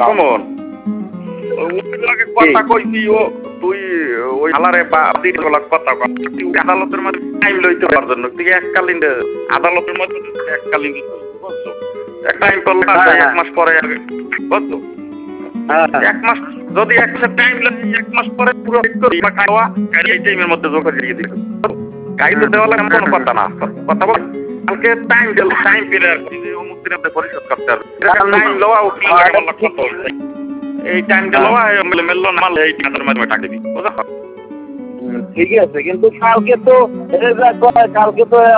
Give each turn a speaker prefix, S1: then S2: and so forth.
S1: common কথা কইছি ও তুই ওই আলারে বা কথা তুই আদালতের মধ্যে টাইম লইতে পারার জন্য তুই এককালীন আদালতের মধ্যে এককালীন বুঝছো এক টাইম করলে 1 মাস পরে বুঝছো 1 মাস যদি একটা টাইম লাগে 1 মাস পরে পুরো করি বা খাওয়া এই টাইমের মধ্যে যোগ দিয়ে দিই গাইড দেওয়া লাগে কোনো কথা না কথা বল কালকে টাইম দিল টাইম পিরিয়ড যে অমুক দিনে আপনি পরিশোধ করতে হবে টাইম লওয়া উকিল লাগে বলা কথা এই টাইম দিল মেললো না মাল এই টাইমের মধ্যে টাকা দিবি বুঝছো
S2: ঠিক আছে কিন্তু কালকে তো কালকে তো